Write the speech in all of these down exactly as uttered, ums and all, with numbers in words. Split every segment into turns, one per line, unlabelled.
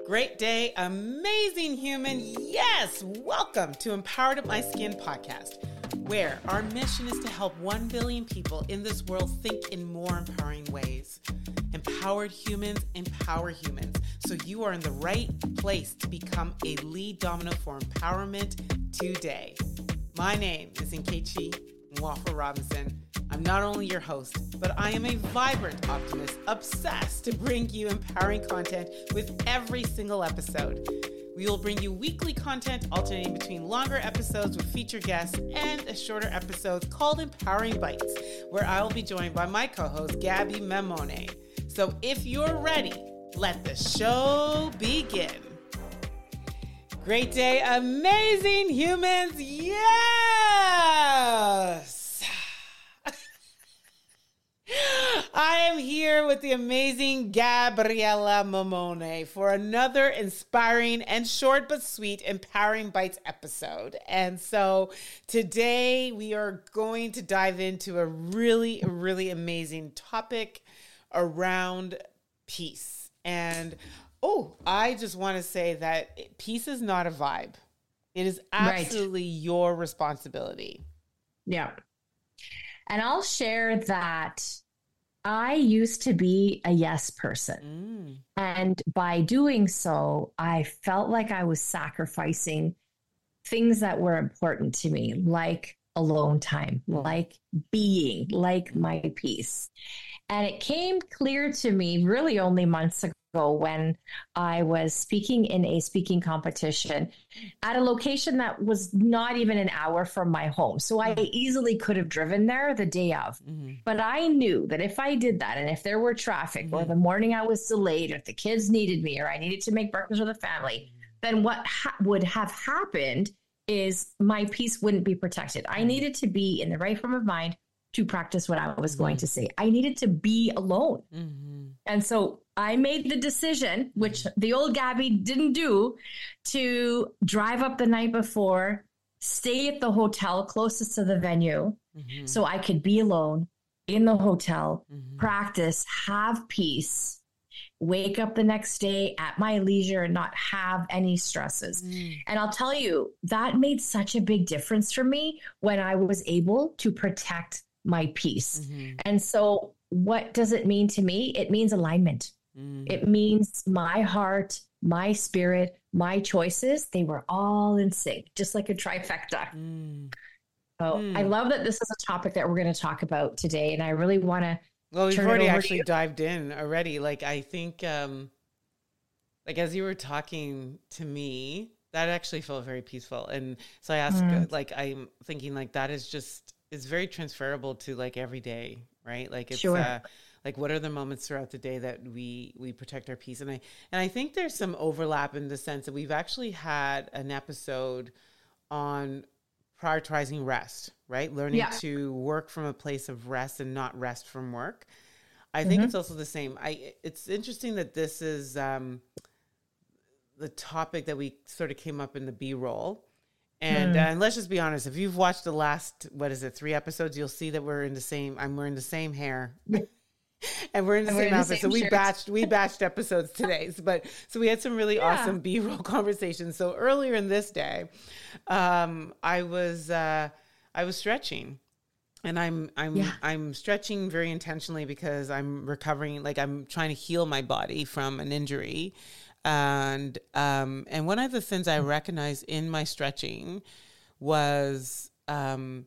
Great day, amazing human. Yes, welcome to Empowered Up My Skin podcast, where our mission is to help one billion people in this world think in more empowering ways. Empowered humans empower humans. So you are in the right place to become a lead domino for empowerment today. My name is Nkechi Nwafor Robinson. I'm not only your host, but I am a vibrant optimist obsessed to bring you empowering content with every single episode. We will bring you weekly content alternating between longer episodes with featured guests and a shorter episode called Empowering Bites, where I will be joined by my co-host, Gabby Memone. So if you're ready, let the show begin. Great day, amazing humans. Yes! I am here with the amazing Gabriella Memone for another inspiring and short but sweet Empowering Bites episode. And so today we are going to dive into a really, really amazing topic around peace. And oh, I just want to say that peace is not a vibe. It is absolutely right. Your responsibility.
Yeah. And I'll share that I used to be a yes person. Mm. And by doing so, I felt like I was sacrificing things that were important to me, like alone time, mm. like being, like my peace. And it came clear to me really only months ago when I was speaking in a speaking competition at a location that was not even an hour from my home. So I easily could have driven there the day of. Mm-hmm. But I knew that if I did that, and if there were traffic mm-hmm. or the morning I was delayed, or if the kids needed me, or I needed to make breakfast for the family, then what ha- would have happened is my peace wouldn't be protected. I needed to be in the right frame of mind to practice what I was mm-hmm. going to say. I needed to be alone. Mm-hmm. And so I made the decision, which the old Gabby didn't do, to drive up the night before, stay at the hotel closest to the venue mm-hmm. so I could be alone in the hotel, mm-hmm. practice, have peace, wake up the next day at my leisure and not have any stresses. Mm. And I'll tell you, that made such a big difference for me when I was able to protect my peace. Mm-hmm. And so what does it mean to me? It means alignment. Mm. It means my heart, my spirit, my choices, they were all in sync, just like a trifecta. Mm. So mm. I love that this is a topic that we're going to talk about today. And I really want to
Well, we've already actually dived in already. Like, I think, um, like, as you were talking to me, that actually felt very peaceful. And so I asked, mm. like, I'm thinking, like, that is just, it's very transferable to, like, every day, right? Like, it's, sure. uh, like, what are the moments throughout the day that we, we protect our peace? And I, and I think there's some overlap in the sense that we've actually had an episode on prioritizing rest, right? Learning yeah. to work from a place of rest and not rest from work. I mm-hmm. think it's also the same. I, it's interesting that this is um, the topic that we sort of came up in the B-roll. And, mm. uh, and let's just be honest, if you've watched the last, what is it, three episodes, you'll see that we're in the same, I'm wearing the same hair. And we're in the and same outfit. So we shirts. batched, we batched episodes today. So, but, so we had some really yeah. awesome B-roll conversations. So earlier in this day, um, I was, uh, I was stretching and I'm, I'm, yeah. I'm stretching very intentionally because I'm recovering. Like, I'm trying to heal my body from an injury. And, um, and one of the things I recognized in my stretching was, um,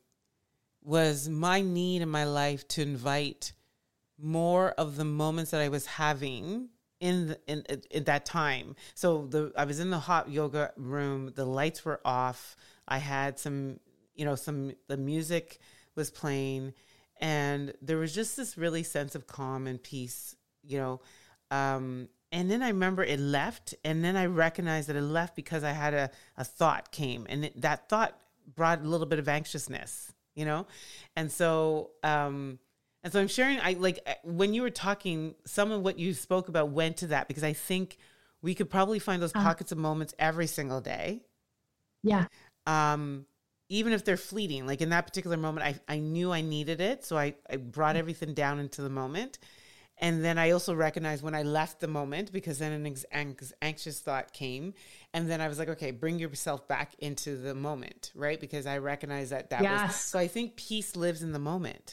was my need in my life to invite more of the moments that I was having in, the, in, in that time. So the, I was in the hot yoga room, the lights were off. I had some, you know, some, the music was playing and there was just this really sense of calm and peace, you know, um, and then I remember it left, and then I recognized that it left because I had a, a thought came, and it, that thought brought a little bit of anxiousness, you know? And so, um, and so I'm sharing, I like, when you were talking, some of what you spoke about went to that, because I think we could probably find those pockets uh, of moments every single day.
Yeah.
Um, even if they're fleeting, like in that particular moment, I, I knew I needed it. So I, I brought everything down into the moment. And then I also recognized when I left the moment, because then an ex- anxious thought came. And then I was like, okay, bring yourself back into the moment, right? Because I recognize that that
yes.
was, so I think peace lives in the moment.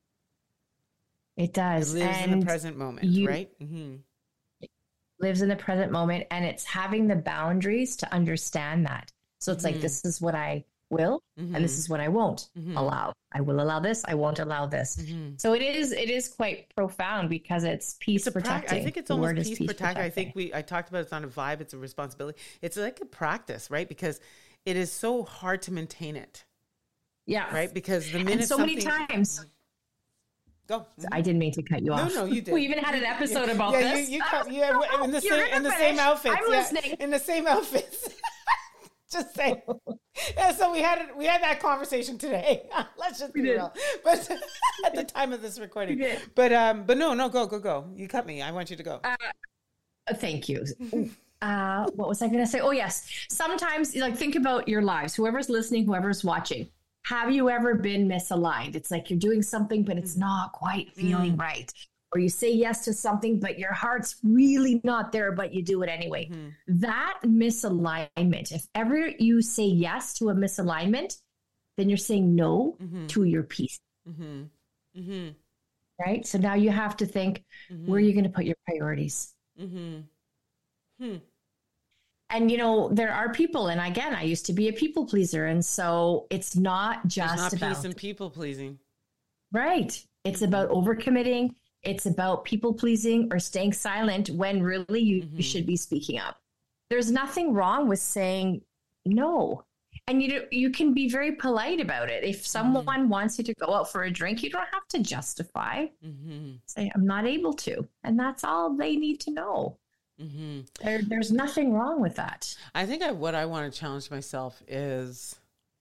It does.
It lives
and
in the present moment,
you,
right? Mm-hmm.
It lives in the present moment, and it's having the boundaries to understand that. So it's mm-hmm. like, this is what I will, mm-hmm. and this is what I won't mm-hmm. allow. I will allow this. I won't allow this. Mm-hmm. So it is, it is quite profound because it's peace it's protecting.
Pra- I think it's the almost peace, peace protecting. I think we, I talked about it's not a vibe, it's a responsibility. It's like a practice, right? Because it is so hard to maintain it.
Yeah.
Right. Because the minute
and so many times.
Go. Mm-hmm.
I didn't mean to cut you off.
No, no, you did.
We even had an episode
yeah,
about
yeah,
this.
You, you cut, yeah, oh, in the same, in the finish. same outfits.
I'm
yeah,
listening.
In the same outfits. Just saying. Yeah, so we had we had that conversation today. Let's just be real. But at the time of this recording. But um, but no, no, go, go, go. You cut me. I want you to go.
Uh, thank you. Uh, what was I going to say? Oh, yes. Sometimes, like, think about your lives. Whoever's listening, whoever's watching. Have you ever been misaligned? It's like you're doing something, but it's not quite feeling mm. right. Or you say yes to something, but your heart's really not there, but you do it anyway. Mm-hmm. That misalignment, if ever you say yes to a misalignment, then you're saying no mm-hmm. to your peace. Mm-hmm. Mm-hmm. Right? So now you have to think, mm-hmm. where are you going to put your priorities? Mm-hmm. Hmm. And, you know, there are people, and again, I used to be a people pleaser. And so it's not just
There's not
about
peace and people pleasing.
Right. It's mm-hmm. about overcommitting. It's about people pleasing or staying silent when really you, mm-hmm. you should be speaking up. There's nothing wrong with saying no. And you you can be very polite about it. If someone mm-hmm. wants you to go out for a drink, you don't have to justify. Mm-hmm. Say, I'm not able to. And that's all they need to know. Mm-hmm. There, there's nothing wrong with that.
I think I, what I want to challenge myself is,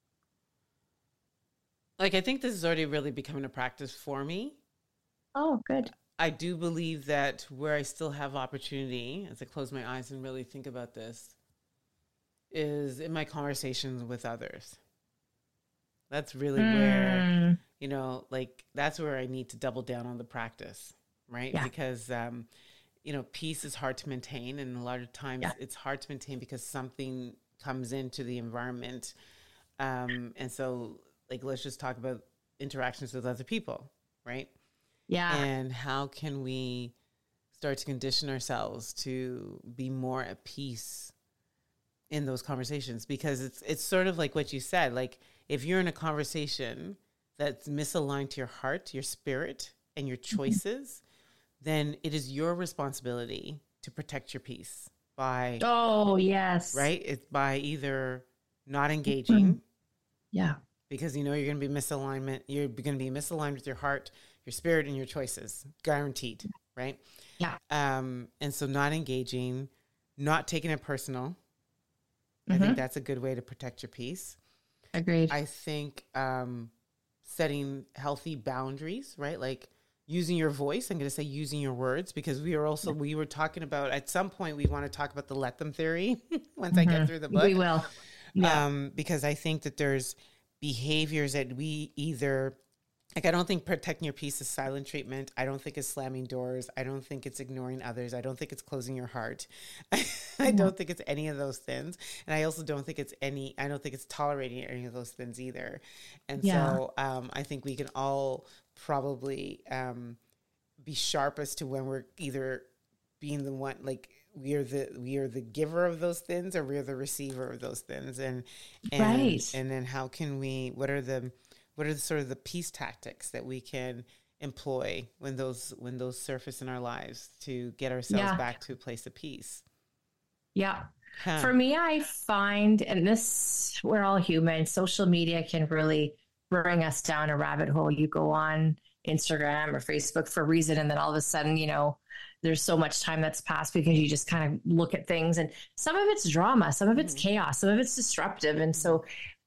like, I think this is already really becoming a practice for me.
Oh, good.
I do believe that where I still have opportunity, as I close my eyes and really think about this, is in my conversations with others. That's really mm. where, you know, like, that's where I need to double down on the practice, right? Yeah. Because, um, you know, peace is hard to maintain. And a lot of times yeah. it's hard to maintain because something comes into the environment. Um, and so, like, let's just talk about interactions with other people, right?
Yeah.
And how can we start to condition ourselves to be more at peace in those conversations? Because it's it's sort of like what you said, like, if you're in a conversation that's misaligned to your heart, your spirit, and your choices, mm-hmm. then it is your responsibility to protect your peace by...
Oh, yes.
Right? It's by either not engaging. Mm-hmm.
Yeah.
Because, you know, you're going to be misalignment. You're going to be misaligned with your heart, your spirit, and your choices. Guaranteed. Right?
Yeah.
Um, and so not engaging, not taking it personal. Mm-hmm. I think that's a good way to protect your peace.
Agreed.
I think um, setting healthy boundaries, right? Like using your voice. I'm going to say using your words, because we are also, we were talking about, at some point, we want to talk about the let them theory once mm-hmm. I get through the book.
We will. Yeah.
Um, because I think that there's behaviors that we either, like, I don't think protecting your peace is silent treatment. I don't think it's slamming doors. I don't think it's ignoring others. I don't think it's closing your heart. I don't think it's any of those things. And I also don't think it's any, I don't think it's tolerating any of those things either. And yeah. so um, I think we can all probably um, be sharp as to when we're either being the one, like, we are the we are the giver of those things, or we are the receiver of those things. And and,
right.
and then how can we, what are the What are the sort of the peace tactics that we can employ when those when those surface in our lives to get ourselves yeah. back to a place of peace?
Yeah. Huh. For me, I find, and this, we're all human, social media can really bring us down a rabbit hole. You go on Instagram or Facebook for a reason, and then all of a sudden, you know, there's so much time that's passed because you just kind of look at things, and some of it's drama, some of it's mm-hmm. chaos, some of it's disruptive. And so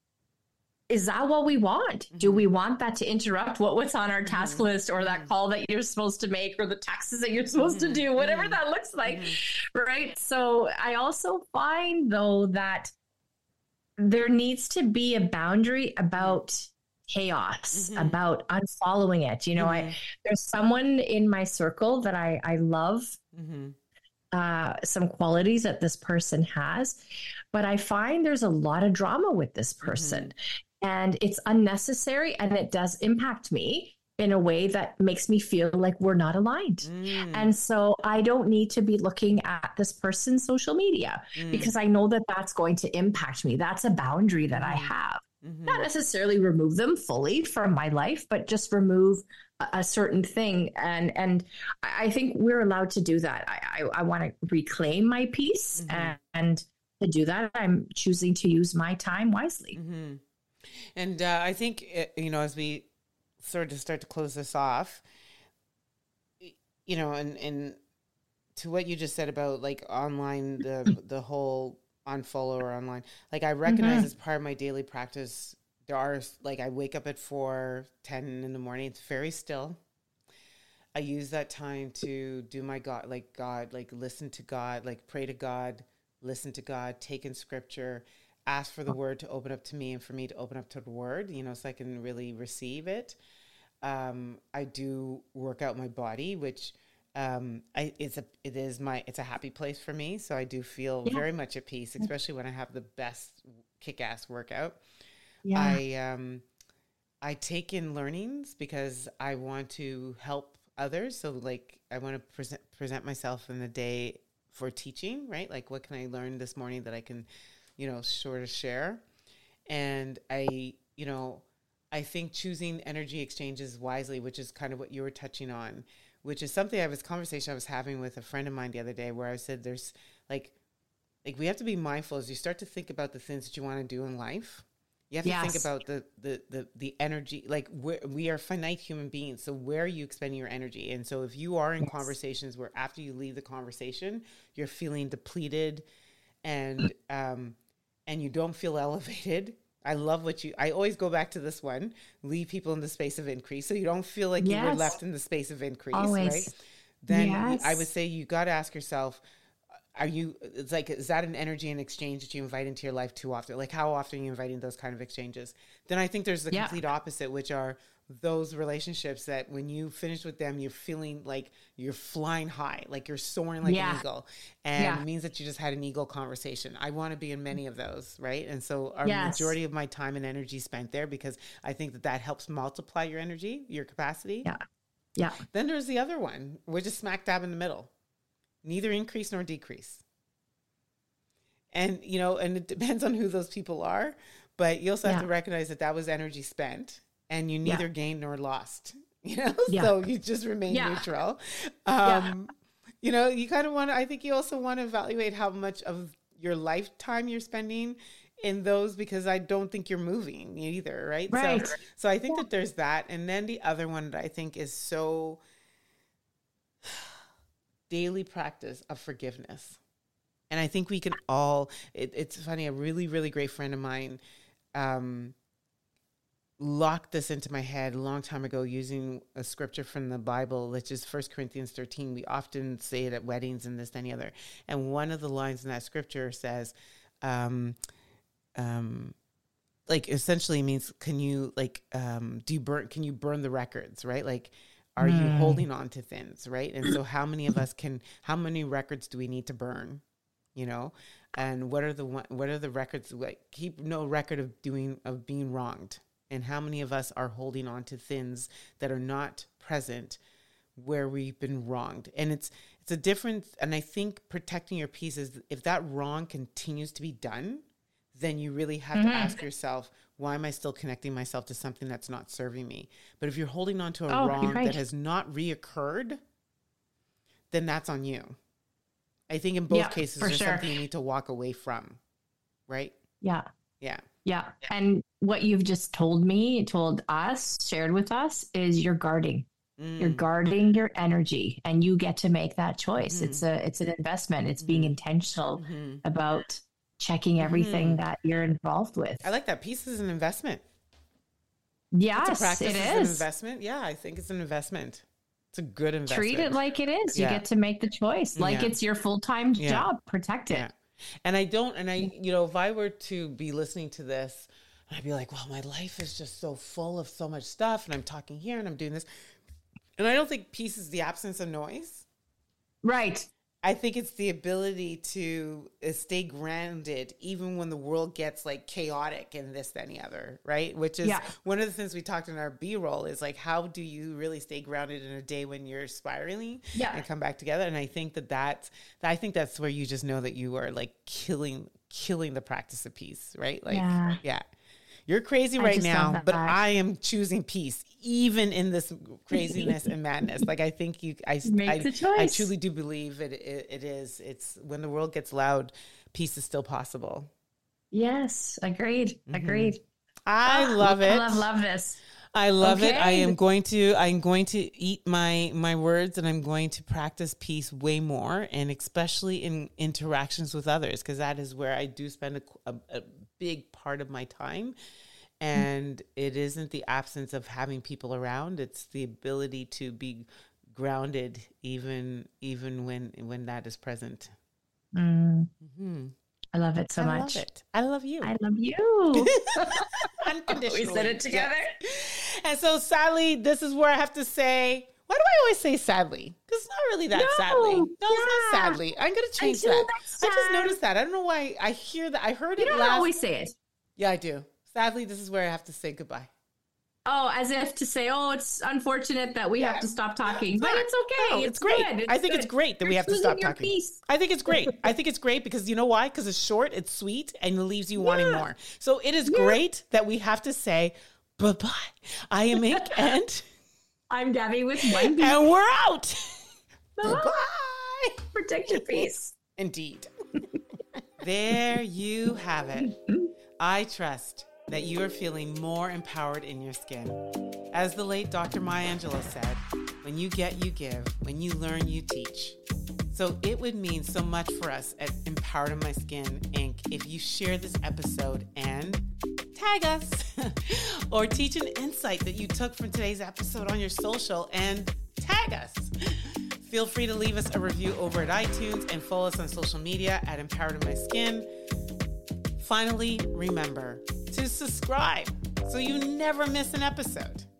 is that what we want? Mm-hmm. Do we want that to interrupt what was on our task mm-hmm. list, or that call that you're supposed to make, or the taxes that you're supposed mm-hmm. to do, whatever mm-hmm. that looks like, mm-hmm. right? So I also find, though, that there needs to be a boundary about chaos,
Mm-hmm.
about unfollowing it. You know,
mm-hmm.
I there's someone in my circle that I I love. Mm-hmm. Uh, some qualities that this person has, but I find there's a lot of drama with this person, mm-hmm. and it's unnecessary, and it does impact me in a way that makes me feel like we're not aligned. Mm. And so I don't need to be looking at this person's social media mm. because I know that that's going to impact me. That's a boundary that mm. I have. Mm-hmm. Not necessarily remove them fully from my life, but just remove a, a certain thing. And and I think we're allowed to do that. I I, I want to reclaim my peace, mm-hmm. and, and to do that, I'm choosing to use my time wisely.
Mm-hmm. And uh, I think, you know, as we sort of start to close this off, you know, and, and to what you just said about like online, the the whole unfollow or online, like I recognize mm-hmm. as part of my daily practice, there are like, I wake up at four, ten in the morning. It's very still. I use that time to do my God, like God, like listen to God, like pray to God, listen to God, take in scripture, ask for the word to open up to me and for me to open up to the word, you know, so I can really receive it. Um, I do work out my body, which Um, I, it's a, it is my, it's a happy place for me. So I do feel yeah. very much at peace, especially when I have the best kick-ass workout. Yeah. I, um, I take in learnings because I want to help others. So like, I want to present, present myself in the day for teaching, right? Like, what can I learn this morning that I can, you know, sort of share? And I, you know, I think choosing energy exchanges wisely, which is kind of what you were touching on, which is something I was conversation I was having with a friend of mine the other day, where I said, there's like, like we have to be mindful as you start to think about the things that you want to do in life. You have yes. to think about the, the, the, the energy, like we're, we are finite human beings. So where are you expending your energy? And so if you are in yes. conversations where after you leave the conversation, you're feeling depleted and, um, and you don't feel elevated, I love what you, I always go back to this one, leave people in the space of increase. So you don't feel like yes. you were left in the space of increase, always. Right? Then yes. I would say you got to ask yourself, are you, it's like, is that an energy and exchange that you invite into your life too often? Like how often are you inviting those kind of exchanges? Then I think there's the yeah. complete opposite, which are those relationships that when you finish with them, you're feeling like you're flying high, like you're soaring like yeah. an eagle. And yeah. it means that you just had an eagle conversation. I want to be in many of those, right? And so our yes. majority of my time and energy spent there because I think that that helps multiply your energy, your capacity.
Yeah. Yeah.
Then there's the other one. We're just smack dab in the middle. Neither increase nor decrease. And, you know, and it depends on who those people are, but you also have yeah. to recognize that that was energy spent. And you neither yeah. gained nor lost, you know, yeah. so you just remain yeah. neutral. Um, yeah. You know, you kind of want to, I think you also want to evaluate how much of your lifetime you're spending in those, because I don't think you're moving either. Right.
Right.
So, so I think yeah. that there's that. And then the other one that I think is so daily practice of forgiveness. And I think we can all, it, it's funny, a really, really great friend of mine, um, locked this into my head a long time ago using a scripture from the Bible, which is First Corinthians thirteen. We often say it at weddings and this, and the other. And one of the lines in that scripture says, um, um, like essentially means, can you like, um, do you burn, can you burn the records, right? Like, are mm. you holding on to things, right? And so how many of us can, how many records do we need to burn, you know? And what are the, what are the records, like keep no record of doing, of being wronged. And how many of us are holding on to things that are not present where we've been wronged? And it's it's a difference. And I think protecting your peace is, if that wrong continues to be done, then you really have mm-hmm. to ask yourself, why am I still connecting myself to something that's not serving me? But if you're holding on to a oh, wrong right. that has not reoccurred, then that's on you. I think in both yeah, cases, there's sure. something you need to walk away from, right?
Yeah.
Yeah.
Yeah. And what you've just told me, told us, shared with us is you're guarding. Mm. You're guarding your energy, and you get to make that choice. Mm. It's a it's an investment. It's mm. being intentional mm-hmm. about checking everything mm. that you're involved with.
I like that. Peace is an investment.
Yes,
it's a practice,
it is.
An investment. Yeah, I think it's an investment. It's a good investment.
Treat it like it is. You yeah. get to make the choice. Like yeah. it's your full-time yeah. job. Protect it.
Yeah. And I don't, and I, you know, if I were to be listening to this, And I'd be like, well, my life is just so full of so much stuff. And I'm talking here and I'm doing this. And I don't think peace is the absence of noise.
Right.
I think it's the ability to stay grounded even when the world gets like chaotic and this, that, and the other, right? Which is yeah. one of the things we talked in our B-roll is like, how do you really stay grounded in a day when you're spiraling yeah. and come back together? And I think that that's, I think that's where you just know that you are like killing, killing the practice of peace, right? Like, yeah. yeah. You're crazy right now, but I am choosing peace, even in this craziness and madness. Like I think you, I, I, I truly do believe it, it. It is. It's when the world gets loud, peace is still possible.
Yes, agreed. Mm-hmm. Agreed.
I oh, love it.
I love, love this.
I love okay. it. I am going to. I'm going to eat my my words, and I'm going to practice peace way more, and especially in interactions with others, because that is where I do spend a, a, a big part of my time. And it isn't the absence of having people around; it's the ability to be grounded, even even when when that is present.
Mm. Mm-hmm. I love it so
I
much.
I love it. I love you.
I love you.
Unconditionally.
We said it together.
Yes. And so, sadly, this is where I have to say. Why do I always say sadly? Because it's not really that no, sadly. No, yeah. It's not sadly. I'm going to change that. I just noticed that. I don't know why I hear that. I heard
you
it
don't
last.
always say it.
Yeah, I do. Sadly, this is where I have to say goodbye.
Oh, as if to say, oh, it's unfortunate that we yeah. have to stop talking. But it's okay.
No,
it's,
it's great.
Good. It's
I think
good.
it's great that
You're
we have to stop
your
talking.
Peace.
I think it's great. I think it's great because you know why? Because it's short, it's sweet, and it leaves you yeah. wanting more. So it is yeah. great that we have to say bye-bye. I am Ink and...
I'm Gabby with one B.
And we're out.
Bye-bye. Protect your peace.
Indeed. There you have it. I trust that you are feeling more empowered in your skin. As the late Doctor Maya Angelou said, when you get, you give. When you learn, you teach. So it would mean so much for us at Empowered in My Skin, Incorporated if you share this episode and tag us or teach an insight that you took from today's episode on your social and tag us. Feel free to leave us a review over at iTunes and follow us on social media at Empowered in My Skin. Finally, remember to subscribe so you never miss an episode.